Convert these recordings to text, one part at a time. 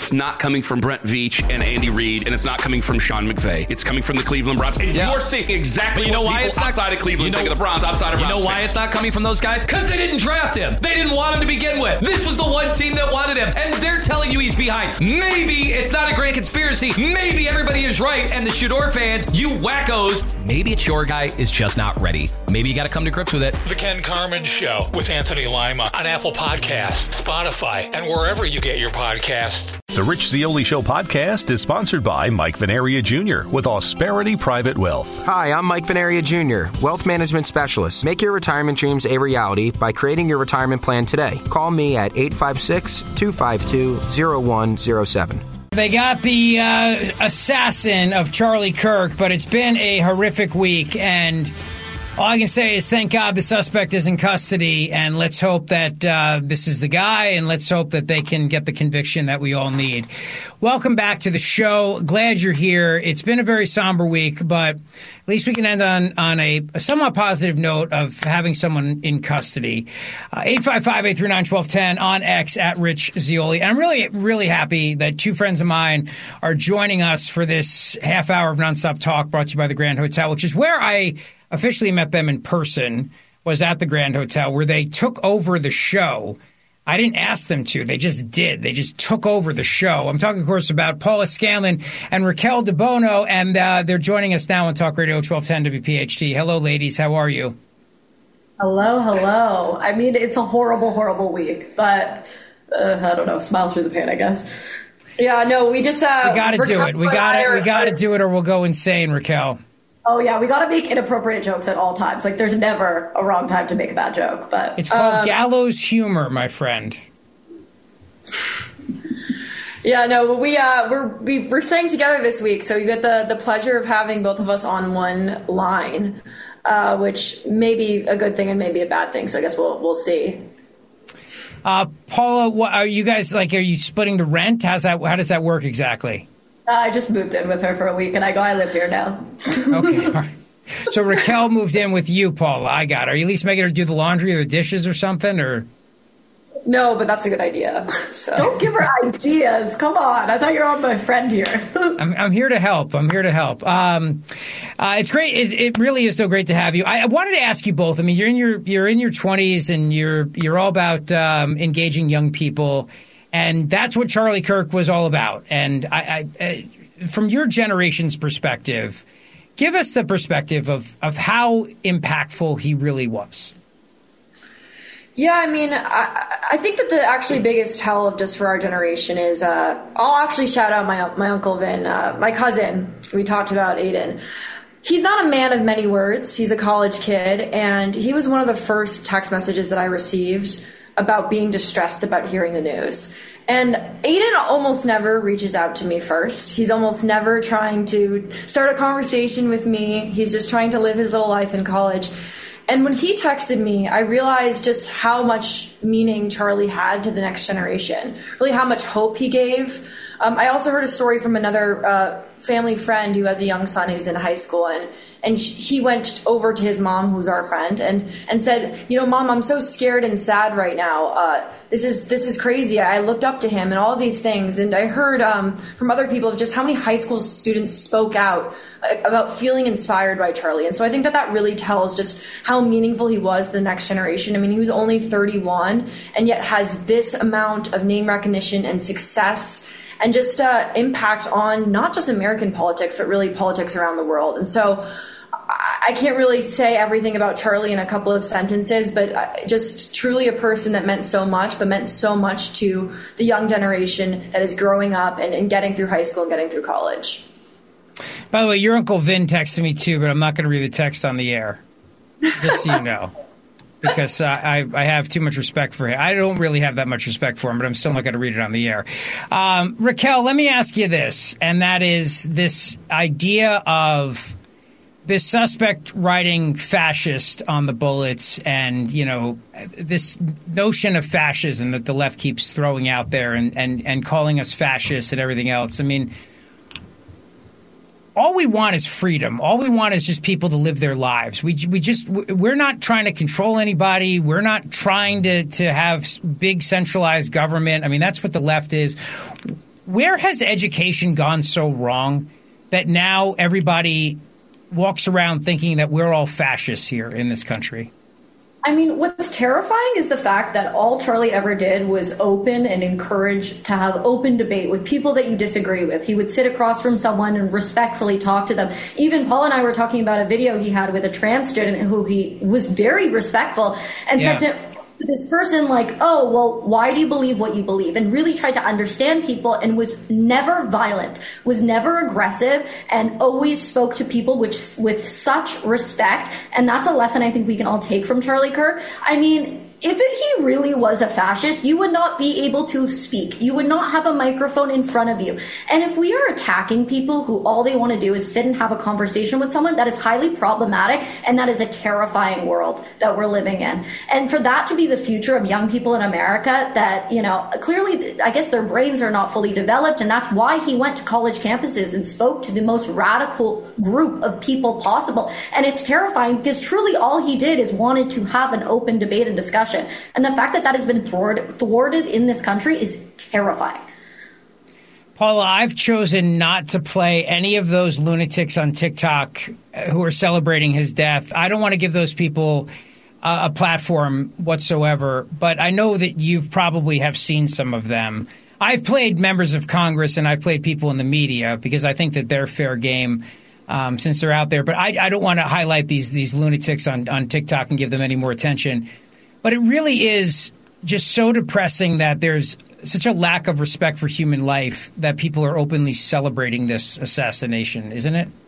it's not coming from Brent Veach and Andy Reid, and it's not coming from Sean McVay. It's coming from the Cleveland Browns. And you're seeing exactly what people outside of Cleveland think of the Browns, outside of Browns. You know why it's not coming from those guys? Because they didn't draft him. They didn't want him to begin with. This was the one team that wanted him, and they're telling you he's behind. Maybe it's not a great conspiracy. Maybe everybody is right, and the Shador fans, you wackos, maybe it's your guy is just not ready. Maybe you got to come to grips with it. The Ken Carman Show with Anthony Lima on Apple Podcasts, Spotify, and wherever you get your podcasts. The Rich Zeoli Show podcast is sponsored by Mike Venaria Jr. with Ausperity Private Wealth. Hi, I'm Mike Venaria Jr., Wealth Management Specialist. Make your retirement dreams a reality by creating your retirement plan today. Call me at 856-252-0107. They got the assassin of Charlie Kirk, but it's been a horrific week, and all I can say is thank God the suspect is in custody, and let's hope that this is the guy, and let's hope that they can get the conviction that we all need. Welcome back to the show. Glad you're here. It's been a very somber week, but at least we can end on a somewhat positive note of having someone in custody. 855-839-1210 on X at Rich Zeoli. And I'm really, really happy that two friends of mine are joining us for this half hour of nonstop talk brought to you by the Grand Hotel, which is where I officially met them in person, was at the Grand Hotel, where they took over the show. I didn't ask them to. They just did. They just took over the show. I'm talking, of course, about Paula Scanlon and Raquel DeBono, and they're joining us now on Talk Radio 1210 WPHT. Hello, ladies. How are you? Hello, hello. I mean, it's a horrible, horrible week, but I don't know. Smile through the pain, I guess. Yeah, no, we just... we got to do it. We got to do it or we'll go insane, Raquel. Oh, yeah, we got to make inappropriate jokes at all times. Like, there's never a wrong time to make a bad joke. But it's called gallows humor, my friend. Yeah, no, we're staying together this week, so you get the pleasure of having both of us on one line, which may be a good thing and maybe a bad thing. So I guess we'll see. Paula, what, are you guys are you splitting the rent? How does that work exactly? I just moved in with her for a week, and I live here now. Okay, all right. So Raquel moved in with you, Paula. I got her. Are you at least making her do the laundry or the dishes or something, or? No, but that's a good idea. So. Don't give her ideas. Come on. I thought you were on my friend here. I'm here to help. It's great. It really is so great to have you. I wanted to ask you both. I mean, you're in your 20s, and you're all about engaging young people. And that's what Charlie Kirk was all about. And I, from your generation's perspective, give us the perspective of how impactful he really was. Yeah, I mean, I think that the actually biggest tell of just for our generation is I'll actually shout out my Uncle Vin, my cousin. We talked about Aiden. He's not a man of many words. He's a college kid, and he was one of the first text messages that I received about being distressed about hearing the news. And Aiden almost never reaches out to me first. He's almost never trying to start a conversation with me. He's just trying to live his little life in college. And when he texted me, I realized just how much meaning Charlie had to the next generation, really how much hope he gave. I also heard a story from another family friend who has a young son who's in high school, and he went over to his mom, who's our friend, and said, you know, Mom, I'm so scared and sad right now. This is crazy. I looked up to him and all of these things. And I heard from other people just how many high school students spoke out about feeling inspired by Charlie. And so I think that really tells just how meaningful he was to the next generation. I mean, he was only 31 and yet has this amount of name recognition and success and just impact on not just American politics, but really politics around the world. And so I can't really say everything about Charlie in a couple of sentences, but just truly a person that meant so much, but meant so much to the young generation that is growing up and getting through high school and getting through college. By the way, your Uncle Vin texted me too, but I'm not going to read the text on the air, just so you know. Because I have too much respect for him. I don't really have that much respect for him, but I'm still not going to read it on the air. Raquel, let me ask you this, and that is this idea of this suspect writing fascist on the bullets and, you know, this notion of fascism that the left keeps throwing out there and calling us fascists and everything else. I mean, all we want is freedom. All we want is just people to live their lives. We're not trying to control anybody. We're not trying to have big centralized government. I mean, that's what the left is. where has education gone so wrong that now everybody walks around thinking that we're all fascists here in this country? I mean, what's terrifying is the fact that all Charlie ever did was open and encourage to have open debate with people that you disagree with. He would sit across from someone and respectfully talk to them. Even Paul and I were talking about a video he had with a trans student who he was very respectful and said to this person, like, oh, well, why do you believe what you believe? And really tried to understand people and was never violent, was never aggressive, and always spoke to people with such respect. And that's a lesson I think we can all take from Charlie Kirk. I mean, if he really was a fascist, you would not be able to speak. You would not have a microphone in front of you. And if we are attacking people who all they want to do is sit and have a conversation with someone, that is highly problematic, and that is a terrifying world that we're living in. And for that to be the future of young people in America, that, you know, clearly, I guess their brains are not fully developed, and that's why he went to college campuses and spoke to the most radical group of people possible. And it's terrifying because truly all he did is wanted to have an open debate and discussion. And the fact that that has been thwarted in this country is terrifying. Paula, I've chosen not to play any of those lunatics on TikTok who are celebrating his death. I don't want to give those people a platform whatsoever, but I know that you've probably have seen some of them. I've played members of Congress and I've played people in the media because I think that they're fair game since they're out there. But I don't want to highlight these lunatics on TikTok and give them any more attention. But it really is just so depressing that there's such a lack of respect for human life that people are openly celebrating this assassination, isn't it?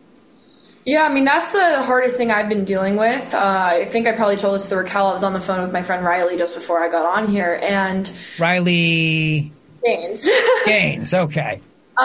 Yeah, I mean, that's the hardest thing I've been dealing with. I think I probably told this to Raquel. I was on the phone with my friend Riley just before I got on here. And Riley Gaines. Gaines, okay.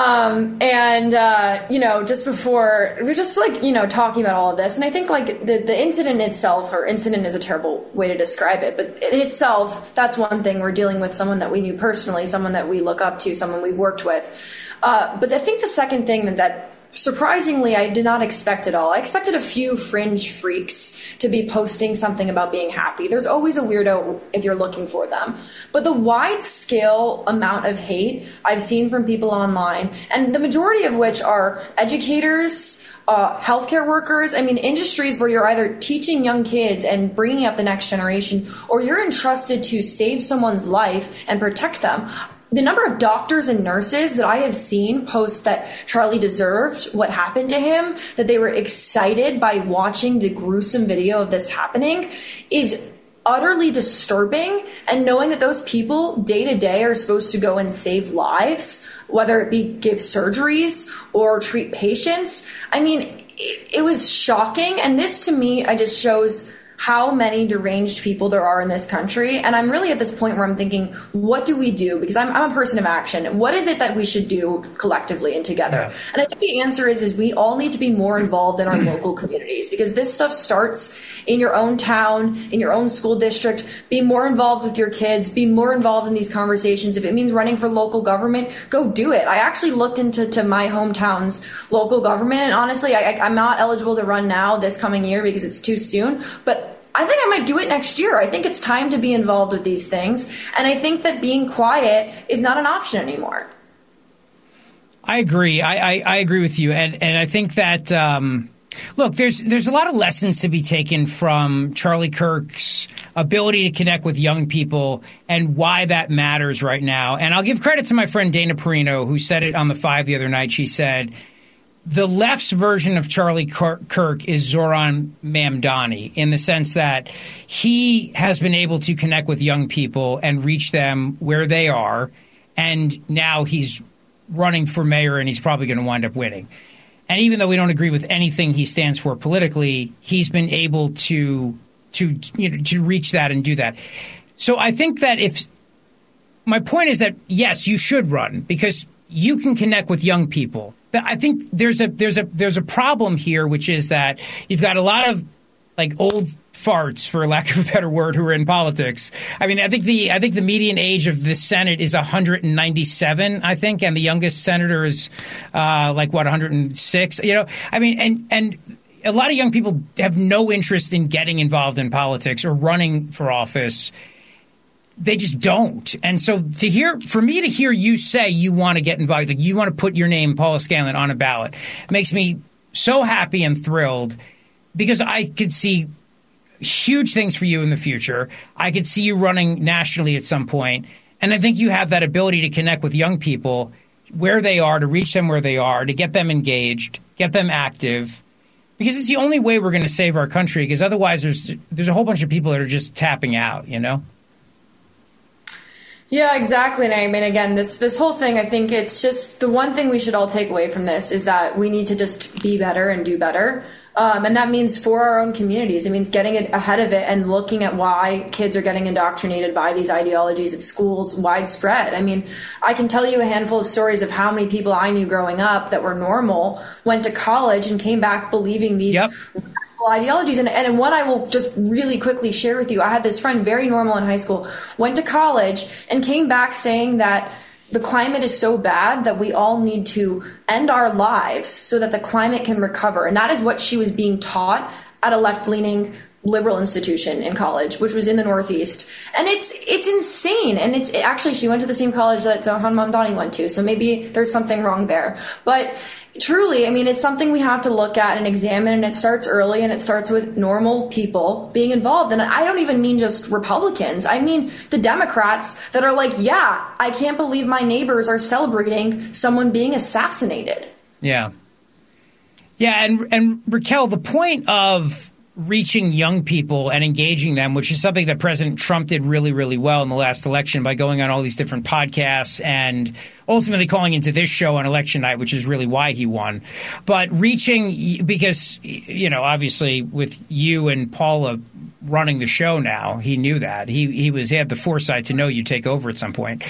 You know, just before, we're just like, you know, talking about all of this. And I think like the incident itself, or incident is a terrible way to describe it, but in itself, that's one thing. We're dealing with someone that we knew personally, someone that we look up to, someone we worked with. But I think the second thing that surprisingly, I did not expect at all. I expected a few fringe freaks to be posting something about being happy. There's always a weirdo if you're looking for them. But the wide-scale amount of hate I've seen from people online, and the majority of which are educators, healthcare workers, I mean, industries where you're either teaching young kids and bringing up the next generation, or you're entrusted to save someone's life and protect them. The number of doctors and nurses that I have seen post that Charlie deserved what happened to him, that they were excited by watching the gruesome video of this happening, is utterly disturbing. And knowing that those people day to day are supposed to go and save lives, whether it be give surgeries or treat patients, I mean, it was shocking. And this to me, I just shows how many deranged people there are in this country. And I'm really at this point where I'm thinking, what do we do? Because I'm a person of action. What is it that we should do collectively and together? Yeah. And I think the answer is we all need to be more involved in our local communities, because this stuff starts in your own town, in your own school district. Be more involved with your kids. Be more involved in these conversations. If it means running for local government, go do it. I actually looked into my hometown's local government, and honestly, I'm not eligible to run now this coming year because it's too soon, but I think I might do it next year. I think it's time to be involved with these things. And I think that being quiet is not an option anymore. I agree. I agree with you. And I think that, look, there's a lot of lessons to be taken from Charlie Kirk's ability to connect with young people and why that matters right now. And I'll give credit to my friend Dana Perino, who said it on The Five the other night. She said, the left's version of Charlie Kirk is Zoran Mamdani, in the sense that he has been able to connect with young people and reach them where they are. And now he's running for mayor and he's probably going to wind up winning. And even though we don't agree with anything he stands for politically, he's been able to reach that and do that. So I think that my point is that, yes, you should run because you can connect with young people. But I think there's a problem here, which is that you've got a lot of like old farts, for lack of a better word, who are in politics. I mean, I think the median age of the Senate is 197, I think, and the youngest senator is 106. You know, I mean, and a lot of young people have no interest in getting involved in politics or running for office. they just don't. And so for me to hear you say you want to get involved, like you want to put your name, Paula Scanlon, on a ballot, makes me so happy and thrilled, because I could see huge things for you in the future. I could see you running nationally at some point. And I think you have that ability to connect with young people where they are, to reach them where they are, to get them engaged, get them active. Because it's the only way we're going to save our country, because otherwise there's a whole bunch of people that are just tapping out, you know? Yeah, exactly. And I mean, again, this whole thing, I think it's just the one thing we should all take away from this is that we need to just be better and do better. And that means for our own communities. It means getting ahead of it and looking at why kids are getting indoctrinated by these ideologies at schools widespread. I mean, I can tell you a handful of stories of how many people I knew growing up that were normal, went to college and came back believing these ideologies. And what I will just really quickly share with you, I had this friend, very normal in high school, went to college and came back saying that the climate is so bad that we all need to end our lives so that the climate can recover. And that is what she was being taught at a left-leaning liberal institution in college, which was in the Northeast. And it's insane. And it's actually, she went to the same college that Zohran Mamdani went to. So maybe there's something wrong there. But truly, I mean, it's something we have to look at and examine, and it starts early, and it starts with normal people being involved. And I don't even mean just Republicans. I mean the Democrats that are like, yeah, I can't believe my neighbors are celebrating someone being assassinated. Yeah. Yeah, and Raquel, the point of reaching young people and engaging them, which is something that President Trump did really, really well in the last election by going on all these different podcasts and ultimately calling into this show on election night, which is really why he won. But reaching, because, you know, obviously with you and Paula running the show now, he knew that. He had the foresight to know you'd take over at some point.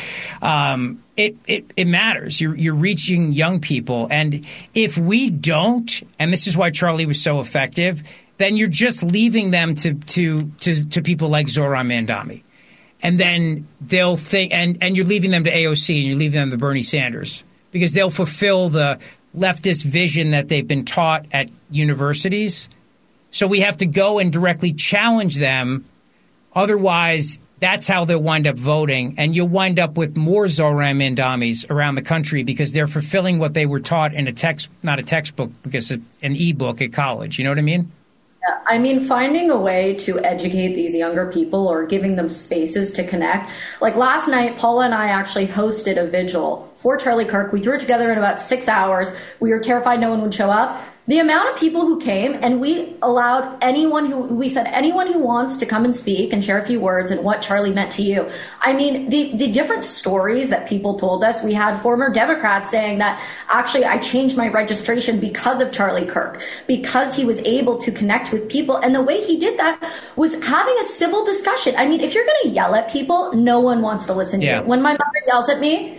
It matters. You're reaching young people. And if we don't, and this is why Charlie was so effective, then you're just leaving them to people like Zohran Mamdani. And then they'll think, and you're leaving them to AOC, and you're leaving them to Bernie Sanders, because they'll fulfill the leftist vision that they've been taught at universities. So we have to go and directly challenge them. Otherwise, that's how they'll wind up voting. And you'll wind up with more Zohran Mamdanis around the country, because they're fulfilling what they were taught in not a textbook, because it's an e-book at college. You know what I mean? I mean, finding a way to educate these younger people or giving them spaces to connect. Like last night, Paula and I actually hosted a vigil for Charlie Kirk. We threw it together in about 6 hours. We were terrified no one would show up. The amount of people who came, and we allowed anyone who wants to come and speak and share a few words and what Charlie meant to you. I mean, the different stories that people told us. We had former Democrats saying that actually I changed my registration because of Charlie Kirk, because he was able to connect with people. And the way he did that was having a civil discussion. I mean, if you're going to yell at people, no one wants to listen to you. When my mother yells at me,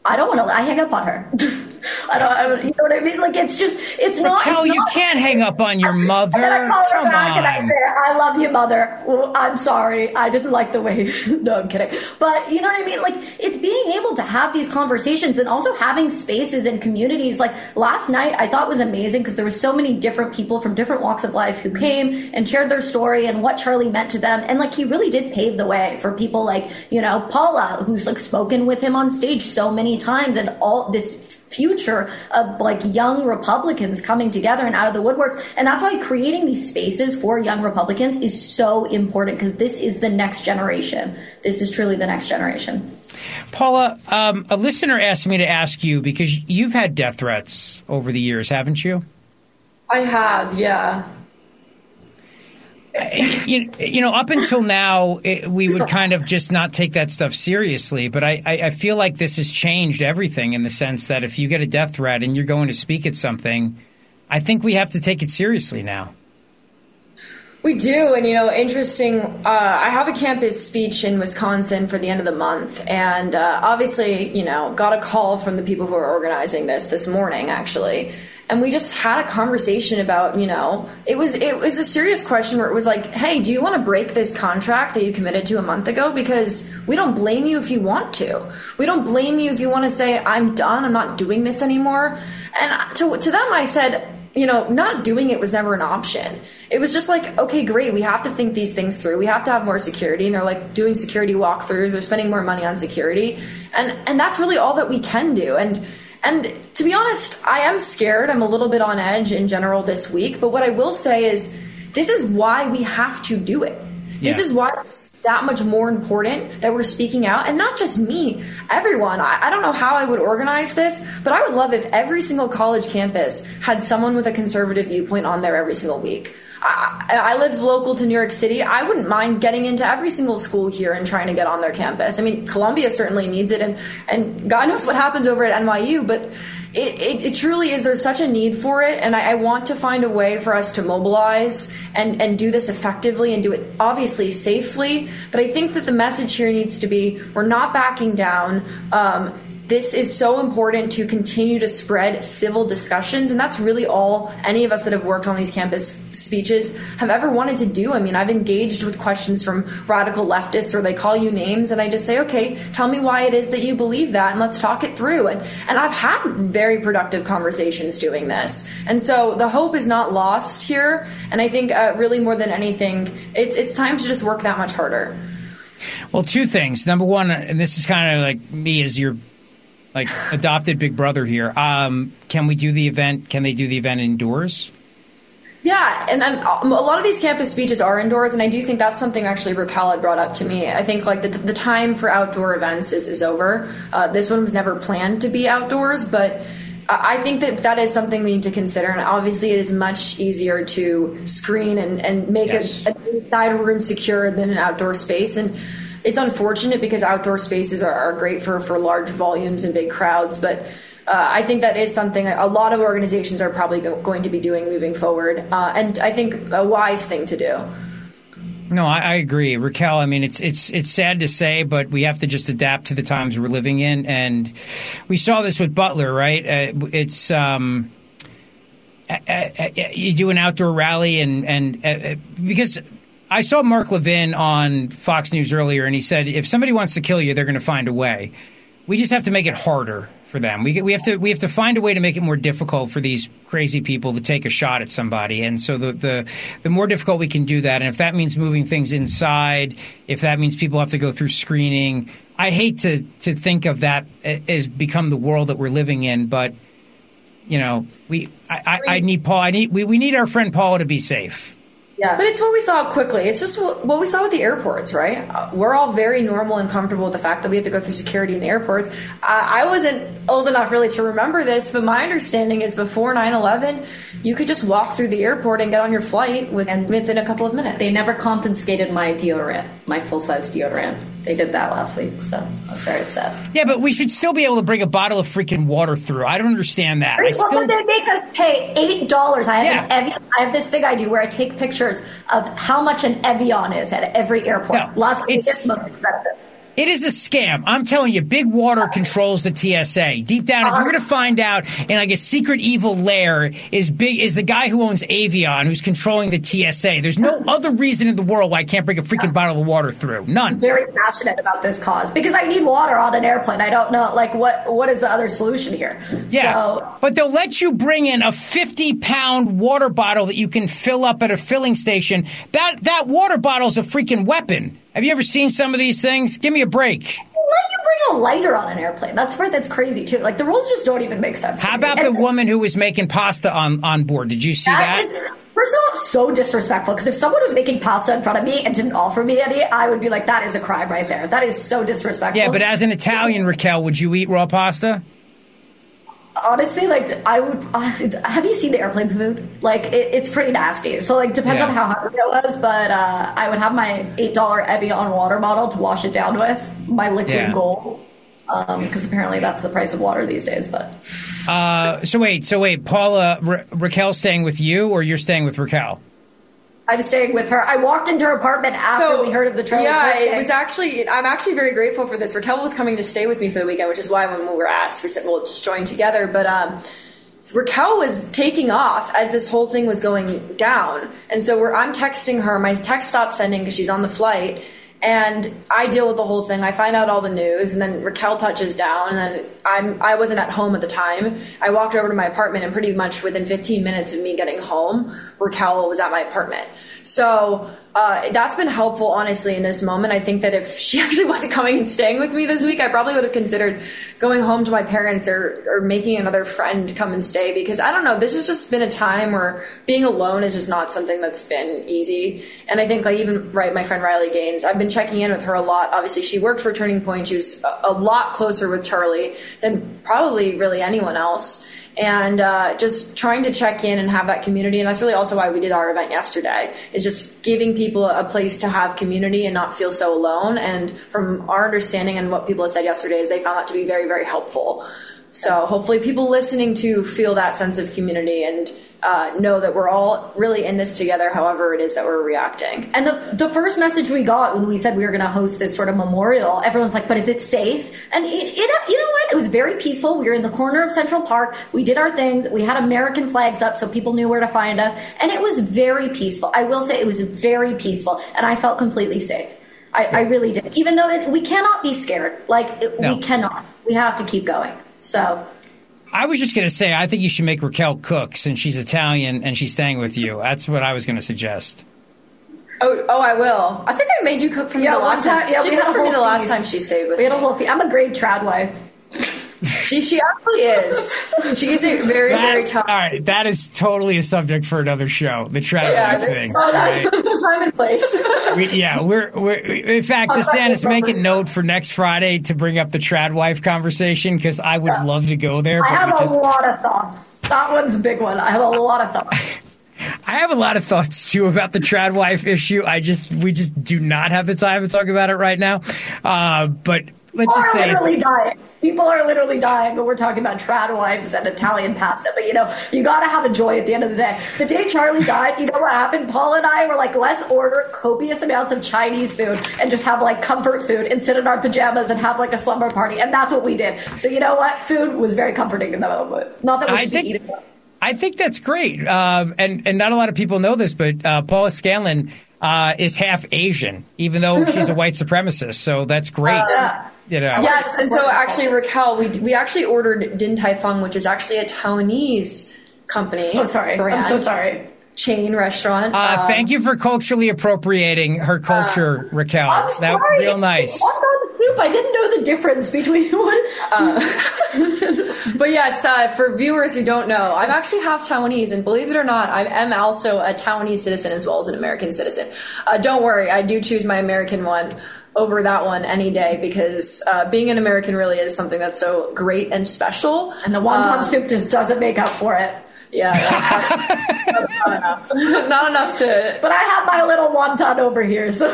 I hang up on her. I don't, you know what I mean? Like, it's not. Raquel, you can't hang up on your mother. And then I call her Come back on. and I say, I love you, mother. Well, I'm sorry. I didn't like the way. No, I'm kidding. But you know what I mean? Like, it's being able to have these conversations and also having spaces and communities. Like last night, I thought was amazing because there were so many different people from different walks of life who came and shared their story and what Charlie meant to them. And like, he really did pave the way for people like, you know, Paula, who's like spoken with him on stage so many times, and all this future of like young Republicans coming together and out of the woodworks. And that's why creating these spaces for young Republicans is so important, because this is the next generation. This is truly the next generation. Paula, a listener asked me to ask you, because you've had death threats over the years, haven't you? I have, yeah. You know, up until now, we would kind of just not take that stuff seriously. But I feel like this has changed everything, in the sense that if you get a death threat and you're going to speak at something, I think we have to take it seriously now. We do. And, you know, interesting. I have a campus speech in Wisconsin for the end of the month. And obviously, you know, got a call from the people who are organizing this morning, actually. And we just had a conversation about, you know, it was a serious question where it was like, hey, do you want to break this contract that you committed to a month ago? Because we don't blame you if you want to. We don't blame you if you want to say, I'm done, I'm not doing this anymore. And to them, I said, not doing it was never an option. It was just like, okay, great, we have to think these things through. We have to have more security. And they're like doing security walkthroughs. They're spending more money on security. And that's really all that we can do. And to be honest, I am scared. I'm a little bit on edge in general this week. But what I will say is this is why we have to do it. This is why it's that much more important that we're speaking out. And not just me, everyone. I don't know how I would organize this, but I would love if every single college campus had someone with a conservative viewpoint on there every single week. I live local to New York City. I wouldn't mind getting into every single school here and trying to get on their campus. I mean, Columbia certainly needs it, and God knows what happens over at NYU, but it truly is. There's such a need for it, and I want to find a way for us to mobilize and do this effectively and do it obviously safely. But I think that the message here needs to be we're not backing down. This is so important to continue to spread civil discussions, and that's really all any of us that have worked on these campus speeches have ever wanted to do. I mean, I've engaged with questions from radical leftists, or they call you names, and I just say, okay, tell me why it is that you believe that, and let's talk it through. And I've had very productive conversations doing this. And so the hope is not lost here, and I think really more than anything, it's time to just work that much harder. Well, two things. Number one, and this is kind of like me as your adopted big brother here. Can we do the event? Can they do the event indoors? Yeah, and a lot of these campus speeches are indoors, and I do think that's something actually Raquel had brought up to me. I think the time for outdoor events is over. This one was never planned to be outdoors, but I think that is something we need to consider. And obviously, it is much easier to screen and make an inside room secure than an outdoor space. And it's unfortunate because outdoor spaces are great for large volumes and big crowds, but I think that is something a lot of organizations are probably going to be doing moving forward, and I think a wise thing to do. No, I agree, Raquel. I mean, it's sad to say, but we have to just adapt to the times we're living in, and we saw this with Butler, right? It's you do an outdoor rally, and because I saw Mark Levin on Fox News earlier, and he said if somebody wants to kill you, they're going to find a way. We just have to make it harder for them. We have to find a way to make it more difficult for these crazy people to take a shot at somebody. And so the more difficult we can do that, and if that means moving things inside, if that means people have to go through screening, I hate to think of that as become the world that we're living in. But I need Paul. We need our friend Paula to be safe. Yeah, but it's what we saw quickly. It's just what we saw with the airports, right? We're all very normal and comfortable with the fact that we have to go through security in the airports. I wasn't old enough really to remember this, but my understanding is before 9/11, you could just walk through the airport and get on your flight within a couple of minutes. They never confiscated my deodorant, my full-size deodorant. They did that last week, so I was very upset. Yeah, but we should still be able to bring a bottle of freaking water through. I don't understand that. What would they make us pay? $8. I have this thing I do where I take pictures of how much an Evian is at every airport. No, Las Vegas most expensive. It is a scam. I'm telling you, Big Water controls the TSA. Deep down, if you're going to find out in like a secret evil lair is the guy who owns Avion, who's controlling the TSA. There's no other reason in the world why I can't bring a freaking bottle of water through. None. I'm very passionate about this cause because I need water on an airplane. I don't know, what is the other solution here? Yeah, but they'll let you bring in a 50-pound water bottle that you can fill up at a filling station. That water bottle's a freaking weapon. Have you ever seen some of these things? Give me a break. Why do you bring a lighter on an airplane? That's crazy, too. Like, the rules just don't even make sense. How about the woman who was making pasta on board? Did you see that? First of all, it's so disrespectful, because if someone was making pasta in front of me and didn't offer me any, I would be like, that is a crime right there. That is so disrespectful. Yeah, but as an Italian, Raquel, would you eat raw pasta? Honestly, I would. Have you seen the airplane food? It's pretty nasty. So, depends on how hungry I was. But I would have my $8 Evian water bottle to wash it down with, my liquid gold, because apparently that's the price of water these days. But so wait, Paula, Raquel's staying with you, or you're staying with Raquel? I'm staying with her. I walked into her apartment after we heard of the Charlie Kirk thing. It was I'm actually very grateful for this. Raquel was coming to stay with me for the weekend, which is why when we were asked, we said, we'll just join together. But Raquel was taking off as this whole thing was going down. And so I'm texting her. My text stopped sending because she's on the flight. And I deal with the whole thing. I find out all the news, and then Raquel touches down, and then I wasn't at home at the time. I walked over to my apartment, and pretty much within 15 minutes of me getting home, Raquel was at my apartment. So that's been helpful, honestly, in this moment. I think that if she actually wasn't coming and staying with me this week, I probably would have considered going home to my parents or making another friend come and stay, because I don't know, this has just been a time where being alone is just not something that's been easy. And I think even my friend Riley Gaines, I've been checking in with her a lot. Obviously, she worked for Turning Point. She was a lot closer with Charlie than probably really anyone else. And just trying to check in and have that community. And that's really also why we did our event yesterday, is just giving people a place to have community and not feel so alone. And from our understanding and what people have said yesterday is they found that to be very, very helpful. So hopefully people listening to feel that sense of community and know that we're all really in this together, however it is that we're reacting. And the first message we got when we said we were going to host this sort of memorial, everyone's like, but is it safe? And you know what? It was very peaceful. We were in the corner of Central Park. We did our things. We had American flags up so people knew where to find us. And it was very peaceful. I will say it was very peaceful. And I felt completely safe. I really did. Even though we cannot be scared. We cannot. We have to keep going. So I was just going to say, I think you should make Raquel cook since she's Italian and she's staying with you. That's what I was going to suggest. Oh, I will. I think I made you cook for me the last time. Yeah, she cooked for me the last time she stayed with me. We had a whole feast. I'm a great trad wife. She actually is. She is a very, very tough. All right, that is totally a subject for another show. The trad wife thing. Right? Time and place. We're in fact, DeSantis, make a note for next Friday to bring up the trad wife conversation, because I would love to go there. I have a lot of thoughts. That one's a big one. I have a lot of thoughts. I have a lot of thoughts too about the trad wife issue. We just do not have the time to talk about it right now. But let's just say people are literally dying, but we're talking about trad wives and Italian pasta. But you got to have a joy at the end of the day. The day Charlie died, you know what happened? Paul and I were like, let's order copious amounts of Chinese food and just have comfort food and sit in our pajamas and have a slumber party. And that's what we did. So you know what? Food was very comforting in the moment. Not that we should be eating it. I think that's great. And not a lot of people know this, but Paula Scanlon is half Asian, even though she's a white supremacist. So that's great. Yes, and so actually, Raquel, we actually ordered Din Tai Fung, which is actually a Taiwanese company. Oh, sorry. Brand, I'm so sorry. Chain restaurant. Thank you for culturally appropriating her culture, Raquel. I'm sorry. That was real nice. I didn't know the difference between one. But yes, for viewers who don't know, I'm actually half Taiwanese, and believe it or not, I am also a Taiwanese citizen as well as an American citizen. Don't worry, I do choose my American one over that one any day, because being an American really is something that's so great and special. And the wonton soup just doesn't make up for it. Yeah, not enough. Not enough to. But I have my little wonton over here, so.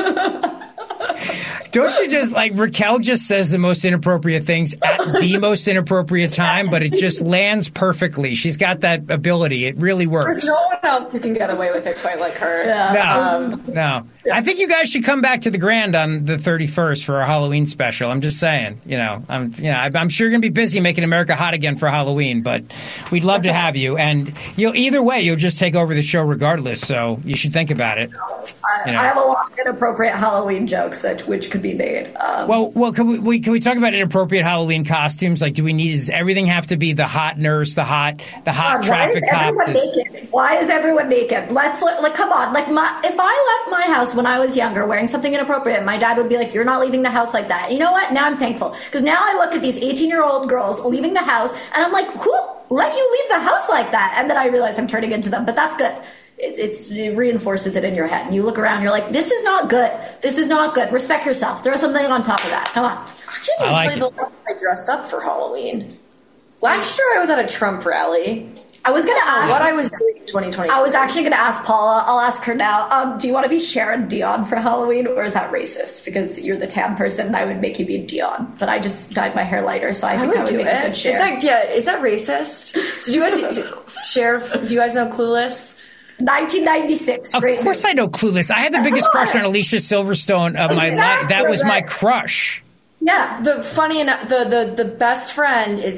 Don't you just Raquel just says the most inappropriate things at the most inappropriate time, but it just lands perfectly. She's got that ability. It really works. There's no one else who can get away with it quite like her. Yeah. No. I think you guys should come back to the Grand on the 31st for our Halloween special. I'm just saying. I'm sure you're going to be busy making America hot again for Halloween, but we'd love to have you. And either way, you'll just take over the show regardless. So you should think about it. I have a lot of inappropriate Halloween jokes which could be made. Well, can we talk about inappropriate Halloween costumes? Does everything have to be the hot nurse, the hot traffic cop? Why is everyone naked? Let's come on. If I left my house when I was younger wearing something inappropriate, my dad would be like, "You're not leaving the house like that." You know what? Now I'm thankful, because now I look at these 18-year-old girls leaving the house, and I'm like, "Who let you leave the house like that?" And then I realize I'm turning into them. But that's good. It reinforces it in your head, and you look around, you're like, this is not good. This is not good. Respect yourself. Throw something on top of that. Come on. I can't even tell you the last time I dressed up for Halloween. Last year I was at a Trump rally. I was going to ask what I was doing in 2020. I was actually going to ask Paula. I'll ask her now. Do you want to be Sharon Dion for Halloween, or is that racist? Because you're the tan person, and I would make you be Dion. But I just dyed my hair lighter, so I think I would make a good Sharon. Is that racist? So do you guys share? Do you guys know Clueless? 1996. Of course I know Clueless. I had the biggest crush on Alicia Silverstone of my life. That was my crush. Yeah. The funny enough, the best friend is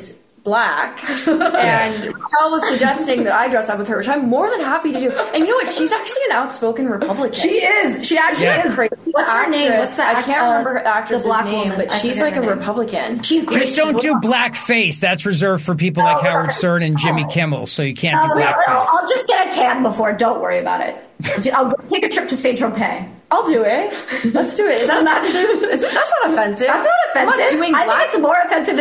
black, and Raquel was suggesting that I dress up with her, which I'm more than happy to do. And you know what? She's actually an outspoken Republican. She is. She actually is. Crazy. What's her name? What's I can't remember her actress's name, but she's like a Republican. She's great. Just don't do blackface. That's reserved for people like Howard Stern and Jimmy Kimmel, so you can't do blackface. I'll just get a tan before. Don't worry about it. I'll go take a trip to Saint Tropez. I'll do it. Let's do it. Is that offensive? That's not offensive. That's not offensive. I think it's more offensive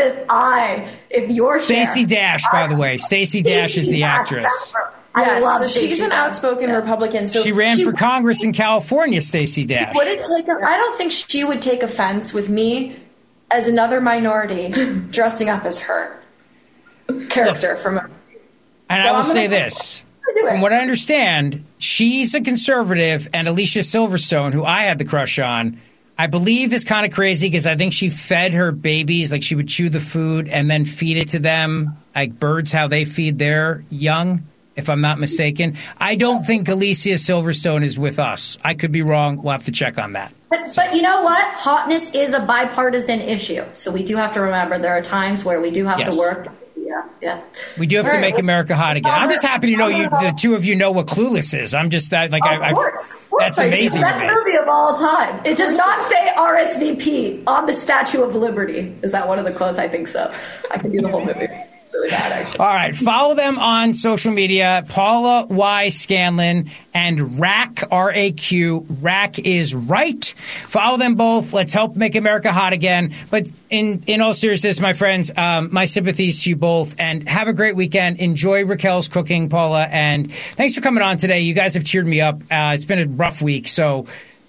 if you're Stacey Dash, by the way. Stacey Dash is the actress. I love she's an outspoken Republican. So she ran for Congress in California, Stacey Dash. I don't think she would take offense with me as another minority dressing up as her character from a... And I will say this. From what I understand, she's a conservative, and Alicia Silverstone, who I had the crush on, I believe is kind of crazy because I think she fed her babies, like she would chew the food and then feed it to them, like birds, how they feed their young, if I'm not mistaken. I don't think Alicia Silverstone is with us. I could be wrong. We'll have to check on that. But you know what? Hotness is a bipartisan issue. So we do have to remember there are times where we do have to work. Yeah. We do have to make America hot again. I'm just happy to know the two of you know what Clueless is. I'm just that, like, of course. That's amazing. It's the best movie of all time. It does not say RSVP on the Statue of Liberty. Is that one of the quotes? I think so. I can do the whole movie. It's really bad, actually. All right. Follow them on social media. Paula Y. Scanlon and RAC, R-A-Q. RAC is right. Follow them both. Let's help make America hot again. But in all seriousness, my friends, my sympathies to you both, and have a great weekend. Enjoy Raquel's cooking, Paula, and thanks for coming on today. You guys have cheered me up. It's been a rough week, so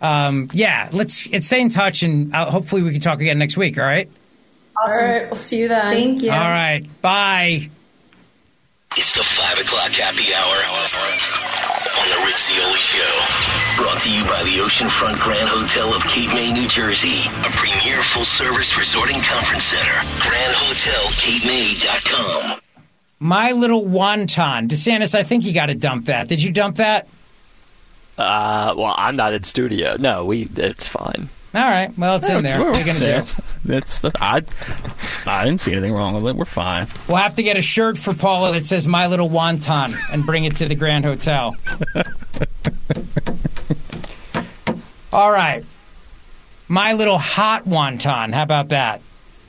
let's stay in touch, and hopefully we can talk again next week. All right. Awesome. All right, we'll see you then. Thank you. All right, bye. It's the 5 o'clock happy hour on the Rich Zeoli Show. Brought to you by the Oceanfront Grand Hotel of Cape May, New Jersey. A premier full-service resort and conference center. GrandHotelCapeMay.com. My Little Wonton. DeSantis, I think you got to dump that. Did you dump that? Well, I'm not in studio. No, it's fine. All right. Well, it's in there. What are you going to do? I didn't see anything wrong with it. We're fine. We'll have to get a shirt for Paula that says My Little Wonton and bring it to the Grand Hotel. All right. My Little Hot Wonton. How about that?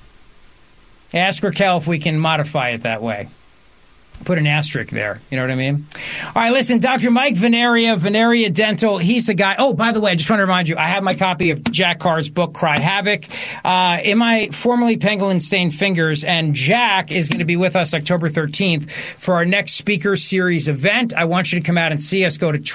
Ask Raquel if we can modify it that way. Put an asterisk there. You know what I mean? All right, listen, Dr. Mike Veneria Dental, he's the guy. Oh, by the way, I just want to remind you, I have my copy of Jack Carr's book, Cry Havoc, in my formerly Pangolin-stained fingers, and Jack is going to be with us October 13th for our next Speaker Series event. I want you to come out and see us. Go to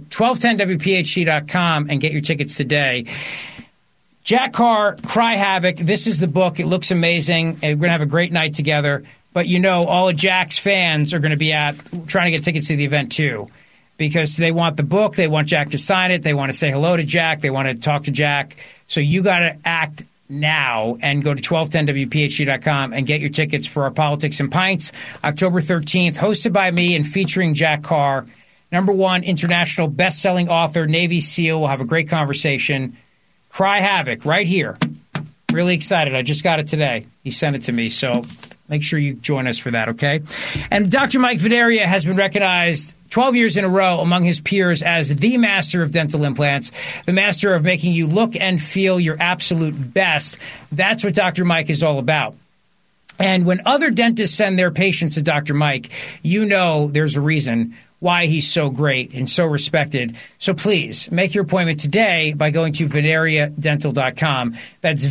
1210WPHT.com and get your tickets today. Jack Carr, Cry Havoc, this is the book. It looks amazing. We're going to have a great night together. But, you know, all of Jack's fans are going to be trying to get tickets to the event, too, because they want the book. They want Jack to sign it. They want to say hello to Jack. They want to talk to Jack. So you got to act now and go to 1210WPHT.com and get your tickets for our Politics and Pints, October 13th, hosted by me and featuring Jack Carr, #1 international best-selling author, Navy SEAL. We'll have a great conversation. Cry Havoc right here. Really excited. I just got it today. He sent it to me, so make sure you join us for that, okay? And Dr. Mike Veneria has been recognized 12 years in a row among his peers as the master of dental implants, the master of making you look and feel your absolute best. That's what Dr. Mike is all about. And when other dentists send their patients to Dr. Mike, you know there's a reason why he's so great and so respected. So please make your appointment today by going to VeneriaDental.com. That's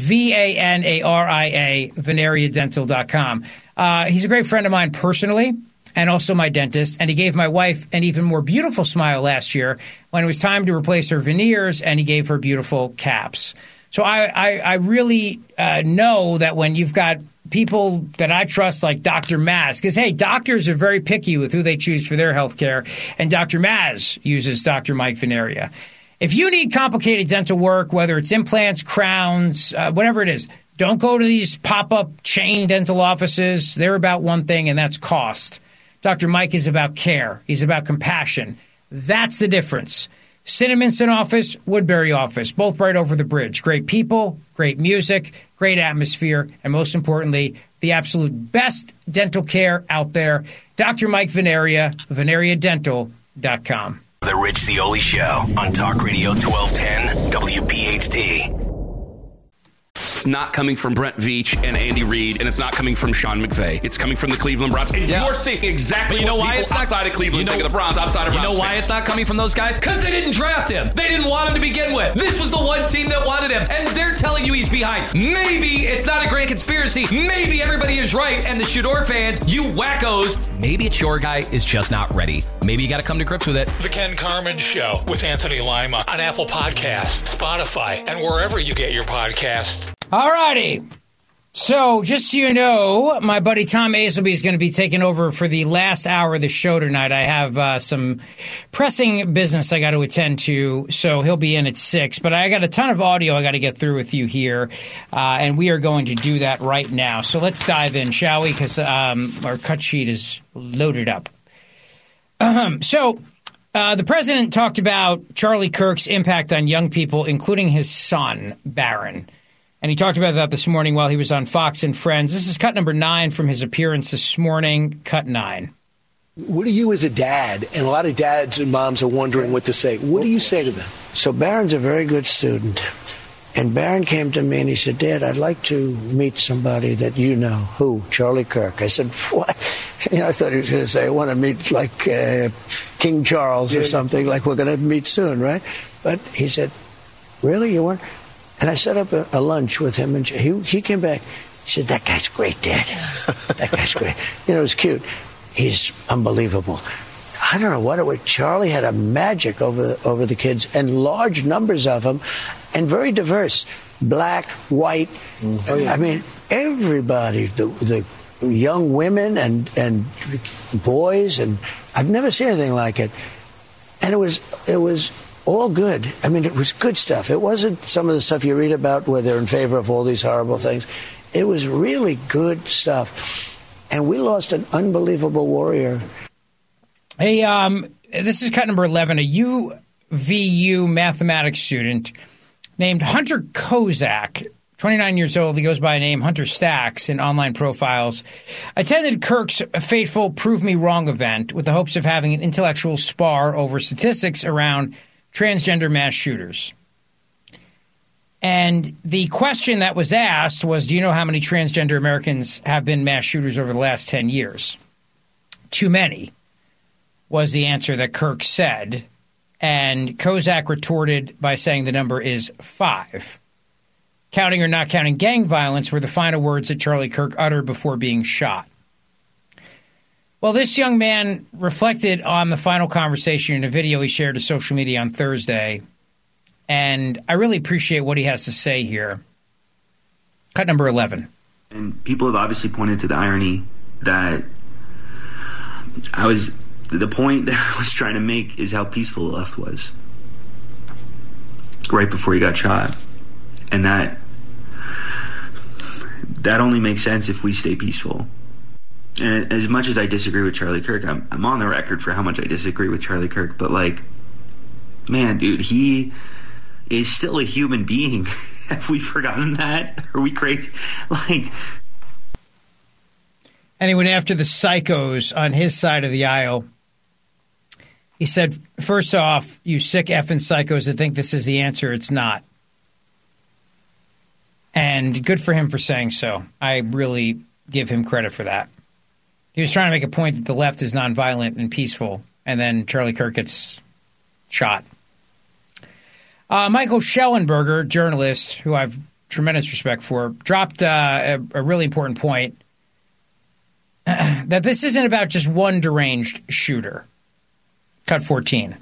VANARIA, VeneriaDental.com. He's a great friend of mine personally and also my dentist, and he gave my wife an even more beautiful smile last year when it was time to replace her veneers, and he gave her beautiful caps. So I really know that when you've got people that I trust like Dr. Maz, because, hey, doctors are very picky with who they choose for their health care, and Dr. Maz uses Dr. Mike Veneria. If you need complicated dental work, whether it's implants, crowns, whatever it is, don't go to these pop-up chain dental offices. They're about one thing, and that's cost. Dr. Mike is about care. He's about compassion. That's the difference. Cinnaminson office, Woodbury office, both right over the bridge. Great people, great music, great atmosphere, and most importantly, the absolute best dental care out there. Dr. Mike Veneria, VeneriaDental.com. The Rich Zeoli Show on Talk Radio 1210 WPHT. It's not coming from Brent Veach and Andy Reid, and it's not coming from Sean McVay. It's coming from the Cleveland Browns. And you're seeing exactly what people outside of Cleveland think of the Browns, outside of Browns. You know why it's not coming from those guys? Because they didn't draft him. They didn't want him to begin with. This was the one team that wanted him, and they're telling you he's behind. Maybe it's not a grand conspiracy. Maybe everybody is right, and the Shador fans, you wackos, maybe it's your guy is just not ready. Maybe you got to come to grips with it. The Ken Carman Show with Anthony Lima on Apple Podcasts, Spotify, and wherever you get your podcasts. All righty. So, just so you know, my buddy Tom Azelby is going to be taking over for the last hour of the show tonight. I have some pressing business I got to attend to, so he'll be in at 6. But I got a ton of audio I got to get through with you here, and we are going to do that right now. So let's dive in, shall we? Because our cut sheet is loaded up. The president talked about Charlie Kirk's impact on young people, including his son, Barron. And he talked about that this morning while he was on Fox and Friends. This is cut number 9 from his appearance this morning, cut 9. What do you as a dad, and a lot of dads and moms are wondering what to say, what do you say to them? So Barron's a very good student. And Barron came to me and he said, Dad, I'd like to meet somebody that you know. Who? Charlie Kirk. I said, what? I thought he was going to say, I want to meet like King Charles or something, like we're going to meet soon, right? But he said, really, you want? And I set up a lunch with him, and he came back. He said, that guy's great, Dad. That guy's great. It was cute. He's unbelievable. I don't know what it was. Charlie had a magic over the kids, and large numbers of them, and very diverse. Black, white. I mean, everybody, the young women and boys, and I've never seen anything like it. And it was all good. I mean, it was good stuff. It wasn't some of the stuff you read about where they're in favor of all these horrible things. It was really good stuff. And we lost an unbelievable warrior. Hey, this is cut number 11. A UVU mathematics student named Hunter Kozak, 29 years old, he goes by the name Hunter Stacks in online profiles, attended Kirk's fateful Prove Me Wrong event with the hopes of having an intellectual spar over statistics around transgender mass shooters. And the question that was asked was, do you know how many transgender Americans have been mass shooters over the last 10 years? Too many, was the answer that Kirk said. And Kozak retorted by saying the number is 5. Counting or not counting gang violence were the final words that Charlie Kirk uttered before being shot. Well, this young man reflected on the final conversation in a video he shared to social media on Thursday, and I really appreciate what he has to say here. Cut number 11. And people have obviously pointed to the irony that the point that I was trying to make is how peaceful the left was right before he got shot. And that only makes sense if we stay peaceful. And as much as I disagree with Charlie Kirk, I'm on the record for how much I disagree with Charlie Kirk, but like, man, dude, he is still a human being. Have we forgotten that? Are we crazy? Like, and he went after the psychos on his side of the aisle. He said, first off, you sick effing psychos that think this is the answer, it's not. And good for him for saying so. I really give him credit for that. He was trying to make a point that the left is nonviolent and peaceful, and then Charlie Kirk gets shot. Michael Schellenberger, journalist, who I have tremendous respect for, dropped a really important point, that this isn't about just one deranged shooter. Cut 14.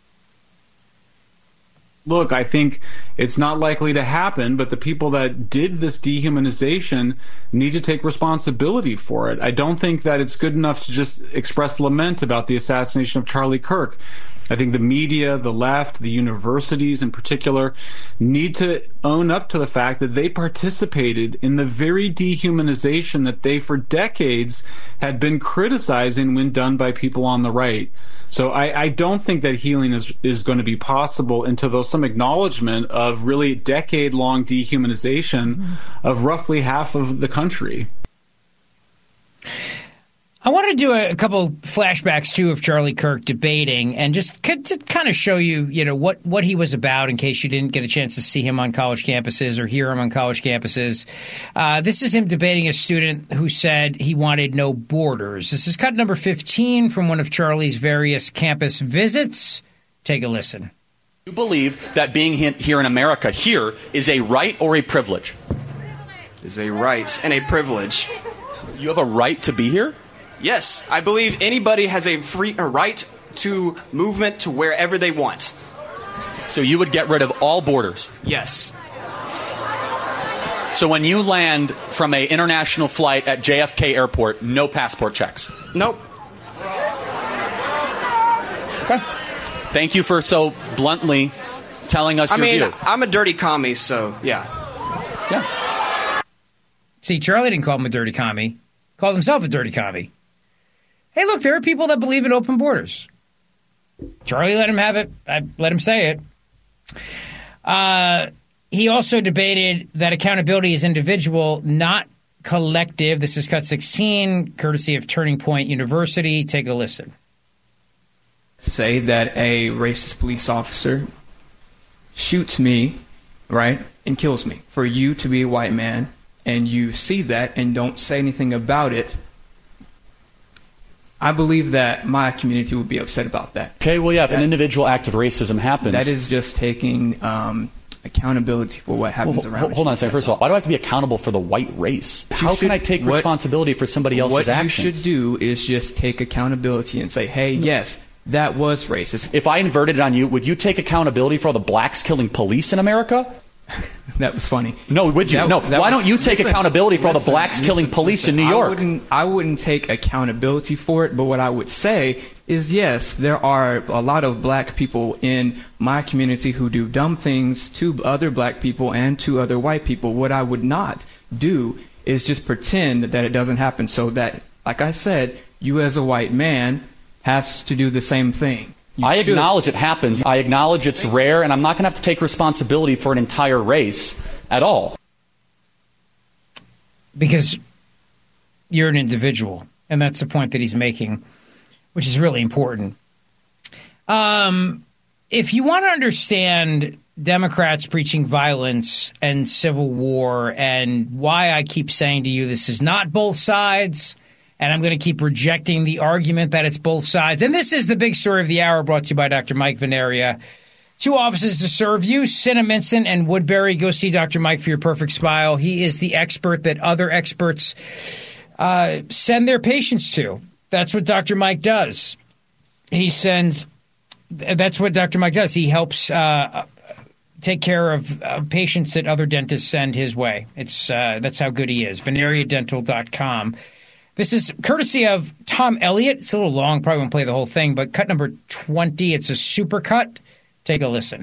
Look, I think it's not likely to happen, but the people that did this dehumanization need to take responsibility for it. I don't think that it's good enough to just express lament about the assassination of Charlie Kirk. I think the media, the left, the universities in particular, need to own up to the fact that they participated in the very dehumanization that they for decades had been criticizing when done by people on the right. So I don't think that healing is going to be possible until there's some acknowledgement of really decade-long dehumanization of roughly half of the country. I want to do a couple flashbacks, too, of Charlie Kirk debating and just to kind of show you, what he was about in case you didn't get a chance to see him on college campuses or hear him on college campuses. This is him debating a student who said he wanted no borders. This is cut number 15 from one of Charlie's various campus visits. Take a listen. You believe that being here in America here is a right or a privilege? Is a right and a privilege. You have a right to be here? Yes, I believe anybody has a right to movement to wherever they want. So you would get rid of all borders? Yes. So when you land from an international flight at JFK Airport, no passport checks? Nope. Okay. Thank you for so bluntly telling us your view. I'm a dirty commie, so yeah. Yeah. See, Charlie didn't call him a dirty commie. Called himself a dirty commie. Hey, look, there are people that believe in open borders. Charlie let him have it. I let him say it. He also debated that accountability is individual, not collective. This is cut 16, courtesy of Turning Point University. Take a listen. Say that a racist police officer shoots me, right, and kills me. For you to be a white man and you see that and don't say anything about it, I believe that my community would be upset about that. Okay, well, yeah, if an individual act of racism happens... That is just taking accountability for what happens around. Hold on a second. First of all, why do I have to be accountable for the white race? How can I take responsibility for somebody else's actions? What you should do is just take accountability and say, hey, yes, that was racist. If I inverted it on you, would you take accountability for all the blacks killing police in America? That was funny. No, would you? Why don't you take accountability for all the blacks killing police in New York? I wouldn't take accountability for it, but what I would say is, yes, there are a lot of black people in my community who do dumb things to other black people and to other white people. What I would not do is just pretend that it doesn't happen, so that, like I said, you as a white man has to do the same thing. I acknowledge it happens. I acknowledge it's rare, and I'm not going to have to take responsibility for an entire race at all. Because you're an individual, and that's the point that he's making, which is really important. If you want to understand Democrats preaching violence and civil war and why I keep saying to you this is not both sides, and I'm going to keep rejecting the argument that it's both sides. And this is the big story of the hour, brought to you by Dr. Mike Veneria. 2 offices to serve you, Cinnaminson and Woodbury. Go see Dr. Mike for your perfect smile. He is the expert that other experts send their patients to. That's what Dr. Mike does. That's what Dr. Mike does. He helps take care of patients that other dentists send his way. That's how good he is. VeneriaDental.com. This is courtesy of Tom Elliott. It's a little long, probably won't play the whole thing, but cut number 20, it's a super cut. Take a listen.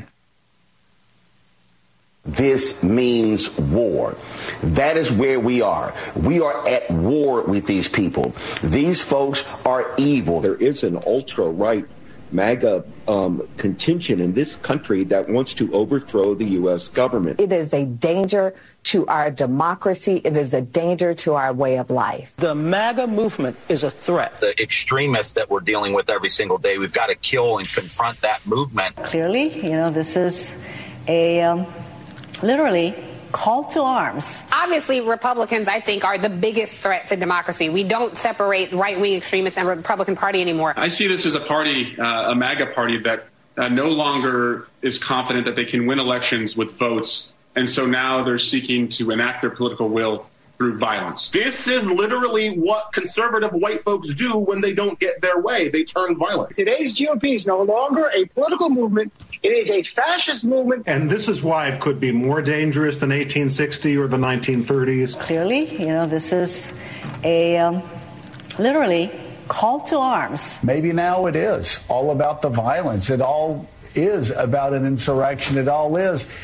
This means war. That is where we are. We are at war with these people. These folks are evil. There is an ultra-right MAGA contingent in this country that wants to overthrow the U.S. government. It is a danger to our democracy. It is a danger to our way of life. The MAGA movement is a threat. The extremists that we're dealing with every single day, we've got to kill and confront that movement. Clearly, this is a literally call to arms. Obviously, Republicans, I think, are the biggest threat to democracy. We don't separate right-wing extremists and Republican Party anymore. I see this as a party, a MAGA party, that no longer is confident that they can win elections with votes. And so now they're seeking to enact their political will through violence. This is literally what conservative white folks do when they don't get their way. They turn violent. Today's GOP is no longer a political movement. It is a fascist movement. And this is why it could be more dangerous than 1860 or the 1930s. Clearly, this is a literally call to arms. Maybe now it is all about the violence. It all is about an insurrection. It all is.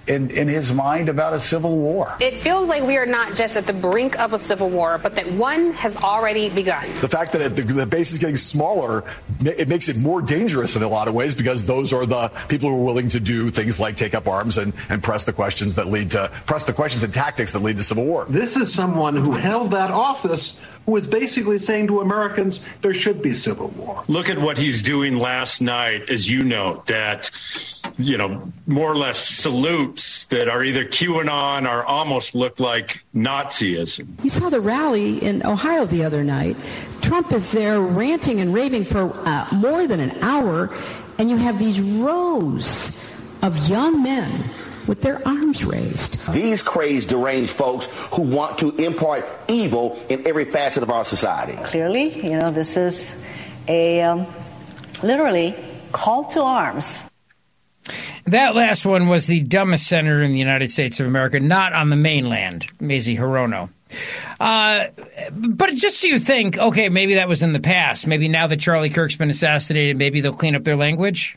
in his mind about a civil war. It feels like we are not just at the brink of a civil war, but that one has already begun. The fact that the base is getting smaller, it makes it more dangerous in a lot of ways, because those are the people who are willing to do things like take up arms and press the questions and tactics that lead to civil war. This is someone who held that office, who is basically saying to Americans there should be civil war. Look at what he's doing last night, as you know, that, more or less salutes that are either QAnon or almost look like Nazism. You saw the rally in Ohio the other night. Trump is there ranting and raving for more than an hour, and you have these rows of young men with their arms raised. These crazed, deranged folks who want to impart evil in every facet of our society. Clearly, this is a literally call to arms. That last one was the dumbest senator in the United States of America, not on the mainland, Mazie Hirono. But just so you think, okay, maybe that was in the past. Maybe now that Charlie Kirk's been assassinated, maybe they'll clean up their language.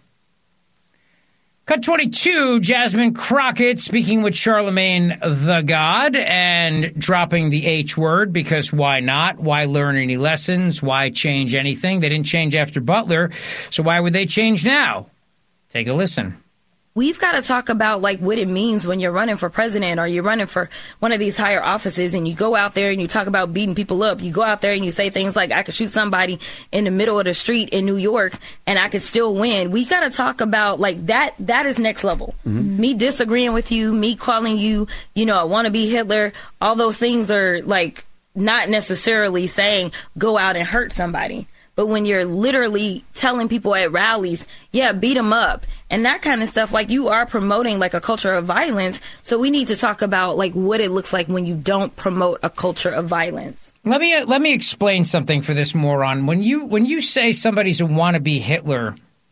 Cut 22, Jasmine Crockett speaking with Charlemagne the God and dropping the H word, because why not? Why learn any lessons? Why change anything? They didn't change after Butler, so why would they change now? Take a listen. We've got to talk about what it means when you're running for president or you're running for one of these higher offices, and you go out there and you talk about beating people up. You go out there and you say things like, I could shoot somebody in the middle of the street in New York and I could still win. We got to talk about that. That is next level. Mm-hmm. Me disagreeing with you, me calling you, I want to be Hitler. All those things are not necessarily saying go out and hurt somebody. But when you're literally telling people at rallies, beat them up and that kind of stuff, you are promoting a culture of violence. So we need to talk about what it looks like when you don't promote a culture of violence. Let me explain something for this moron. When you say somebody's a wannabe Hitler,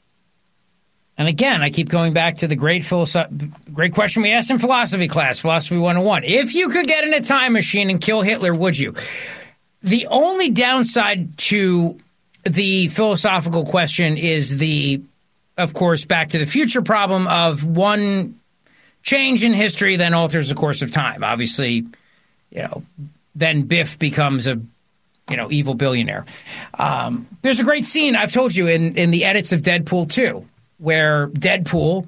and again, I keep going back to the great question we asked in philosophy class, Philosophy 101. If you could get in a time machine and kill Hitler, would you? The only downside to the philosophical question is of course, Back to the Future problem of one change in history then alters the course of time. Obviously, then Biff becomes a, evil billionaire. There's a great scene, I've told you, in the edits of Deadpool 2, where Deadpool,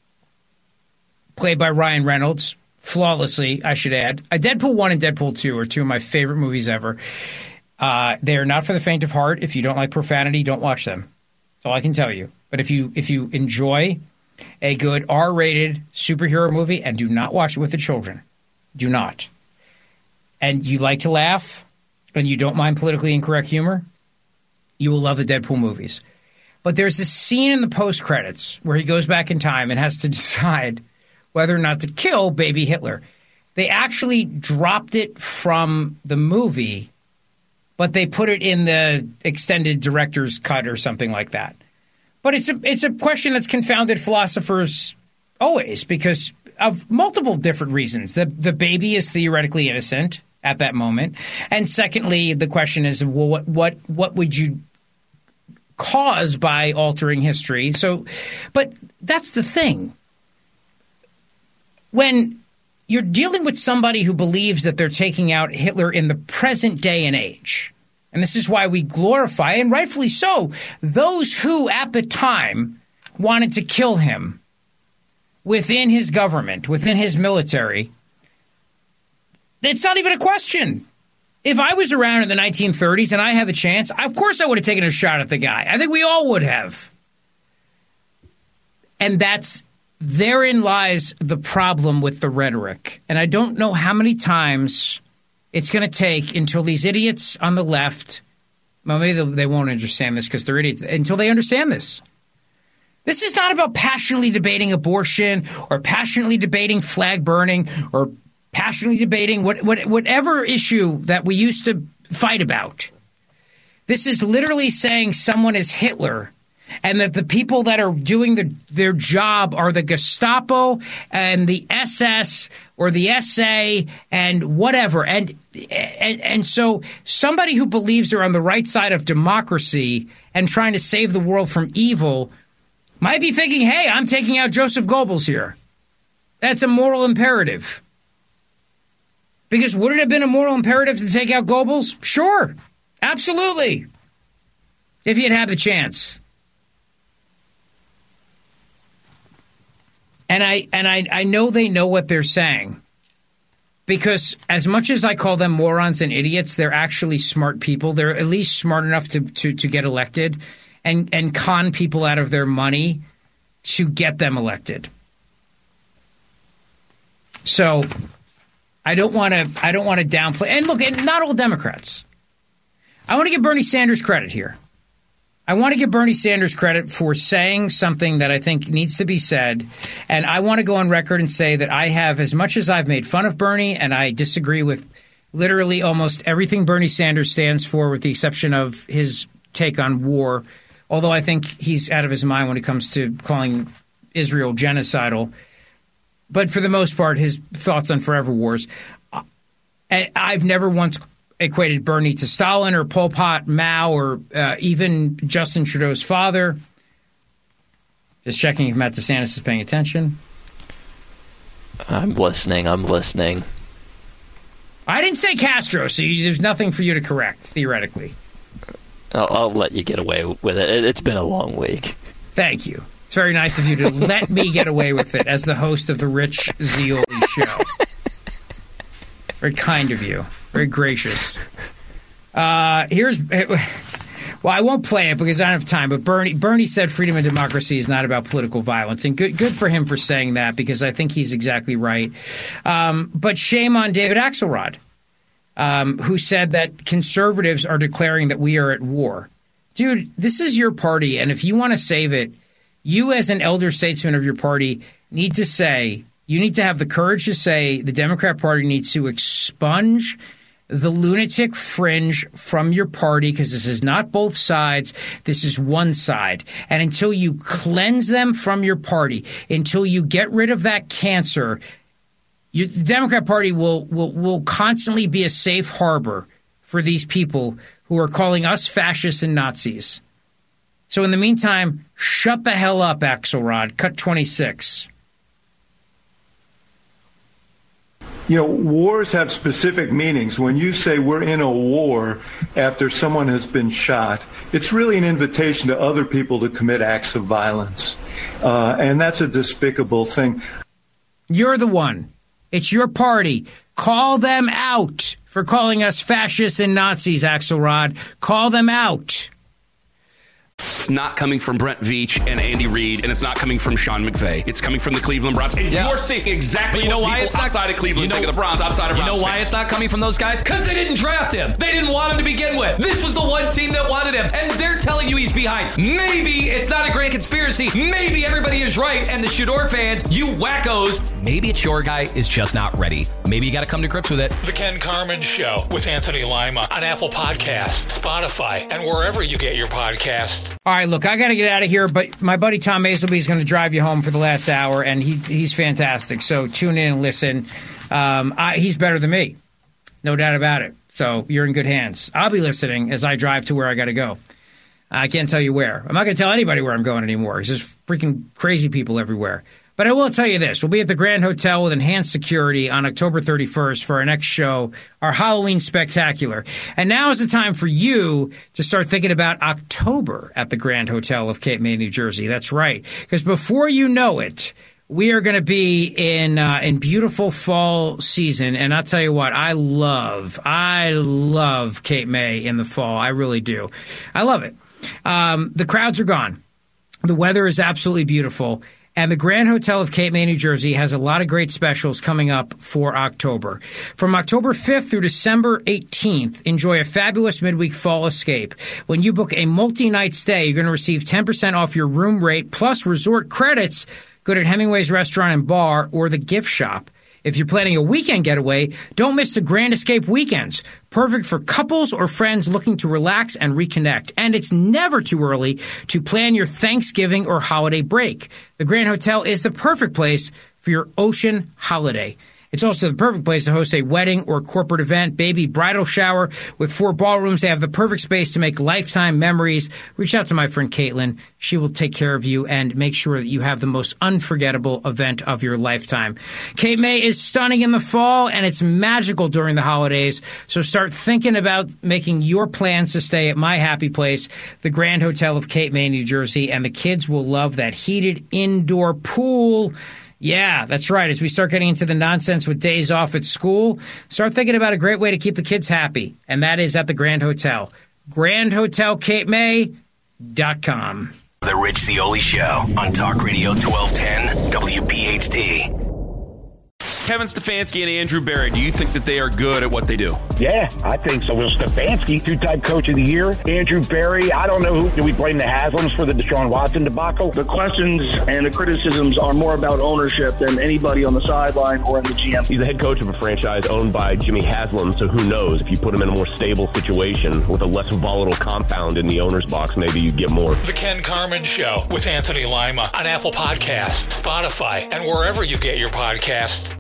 played by Ryan Reynolds, flawlessly, I should add. Deadpool 1 and Deadpool 2 are two of my favorite movies ever. They are not for the faint of heart. If you don't like profanity, don't watch them. That's all I can tell you. But if you enjoy a good R-rated superhero movie, and do not watch it with the children, do not, and you like to laugh, and you don't mind politically incorrect humor, you will love the Deadpool movies. But there's this scene in the post-credits where he goes back in time and has to decide whether or not to kill baby Hitler. They actually dropped it from the movie, but they put it in the extended director's cut or something like that. But it's a question that's confounded philosophers always, because of multiple different reasons. The baby is theoretically innocent at that moment, and secondly, the question is, well, what would you cause by altering history? So, but that's the thing. When you're dealing with somebody who believes that they're taking out Hitler in the present day and age, and this is why we glorify, and rightfully so, those who at the time wanted to kill him within his government, within his military, it's not even a question. If I was around in the 1930s and I had the chance, of course I would have taken a shot at the guy. I think we all would have. And therein lies the problem with the rhetoric. And I don't know how many times it's going to take until these idiots on the left, well, maybe they won't understand this because they're idiots, until they understand this. This is not about passionately debating abortion or passionately debating flag burning or passionately debating whatever issue that we used to fight about. This is literally saying someone is Hitler, and that the people that are doing their job are the Gestapo and the SS or the SA and whatever. And so somebody who believes they're on the right side of democracy and trying to save the world from evil might be thinking, hey, I'm taking out Joseph Goebbels here. That's a moral imperative. Because would it have been a moral imperative to take out Goebbels? Sure. Absolutely. If you'd had the chance. And I know they know what they're saying. Because as much as I call them morons and idiots, they're actually smart people. They're at least smart enough to get elected and con people out of their money to get them elected. So I don't want to downplay. And look, and not all Democrats. I want to give Bernie Sanders credit here. I want to give Bernie Sanders credit for saying something that I think needs to be said. And I want to go on record and say that I have, as much as I've made fun of Bernie, and I disagree with literally almost everything Bernie Sanders stands for, with the exception of his take on war, although I think he's out of his mind when it comes to calling Israel genocidal. But for the most part, his thoughts on forever wars. I've never once equated Bernie to Stalin or Pol Pot, Mao, or even Justin Trudeau's father. Just checking if Matt DeSantis is paying attention. I'm listening. I didn't say Castro, so there's nothing for you to correct, theoretically. I'll let you get away with it. It's been a long week. Thank you. It's very nice of you to let me get away with it as the host of the Rich Zeoli show. Very kind of you. Very gracious. Well, I won't play it because I don't have time, but Bernie said freedom and democracy is not about political violence. And good for him for saying that, because I think he's exactly right. But shame on David Axelrod, who said that conservatives are declaring that we are at war. Dude, this is your party, and if you want to save it, you as an elder statesman of your party need to have the courage to say the Democrat Party needs to expunge the lunatic fringe from your party, because this is not both sides. This is one side. And until you cleanse them from your party, until you get rid of that cancer, the Democrat Party will constantly be a safe harbor for these people who are calling us fascists and Nazis. So in the meantime, shut the hell up, Axelrod. Cut 26. You know, wars have specific meanings. When you say we're in a war after someone has been shot, it's really an invitation to other people to commit acts of violence. And that's a despicable thing. You're the one. It's your party. Call them out for calling us fascists and Nazis, Axelrod. Call them out. It's not coming from Brent Veach and Andy Reid, and it's not coming from Sean McVay. It's coming from the Cleveland Browns. And you're seeing exactly what people outside of Cleveland think of the Browns, outside of Browns fans. You know why it's not coming from those guys? Because they didn't draft him. They didn't want him to begin with. This was the one team that wanted him, and they're telling you he's behind. Maybe it's not a grand conspiracy. Maybe everybody is right, and the Shador fans, you wackos, maybe it's your guy is just not ready. Maybe you got to come to grips with it. The Ken Carman Show with Anthony Lima on Apple Podcasts, Spotify, and wherever you get your podcasts. All right, look, I got to get out of here, but my buddy Tom Maselby is going to drive you home for the last hour, and he's fantastic. So tune in and listen. He's better than me, no doubt about it. So you're in good hands. I'll be listening as I drive to where I got to go. I can't tell you where. I'm not going to tell anybody where I'm going anymore. There's just freaking crazy people everywhere. But I will tell you this. We'll be at the Grand Hotel with enhanced security on October 31st for our next show, our Halloween Spectacular. And now is the time for you to start thinking about October at the Grand Hotel of Cape May, New Jersey. That's right. Because before you know it, we are going to be in beautiful fall season. And I'll tell you what, I love Cape May in the fall. I really do. I love it. The crowds are gone. The weather is absolutely beautiful. And the Grand Hotel of Cape May, New Jersey has a lot of great specials coming up for October. From October 5th through December 18th, enjoy a fabulous midweek fall escape. When you book a multi-night stay, you're going to receive 10% off your room rate plus resort credits good at Hemingway's Restaurant and Bar or the gift shop. If you're planning a weekend getaway, don't miss the Grand Escape weekends. Perfect for couples or friends looking to relax and reconnect. And it's never too early to plan your Thanksgiving or holiday break. The Grand Hotel is the perfect place for your ocean holiday. It's also the perfect place to host a wedding or corporate event, baby bridal shower. With 4 ballrooms, they have the perfect space to make lifetime memories. Reach out to my friend Caitlin. She will take care of you and make sure that you have the most unforgettable event of your lifetime. Cape May is stunning in the fall, and it's magical during the holidays. So start thinking about making your plans to stay at my happy place, the Grand Hotel of Cape May, New Jersey, and the kids will love that heated indoor pool. Yeah, that's right. As we start getting into the nonsense with days off at school, start thinking about a great way to keep the kids happy, and that is at the Grand Hotel. GrandHotelCapeMay.com. The Rich Zeoli Show on Talk Radio 1210 WPHT. Kevin Stefanski and Andrew Berry, do you think that they are good at what they do? Yeah, I think so. Well, Stefanski, 2-time coach of the year. Andrew Berry, I don't know do we blame the Haslams for the Deshaun Watson debacle? The questions and the criticisms are more about ownership than anybody on the sideline or in the GM. He's the head coach of a franchise owned by Jimmy Haslam, so who knows? If you put him in a more stable situation with a less volatile compound in the owner's box, maybe you get more. The Ken Carman Show with Anthony Lima on Apple Podcasts, Spotify, and wherever you get your podcasts.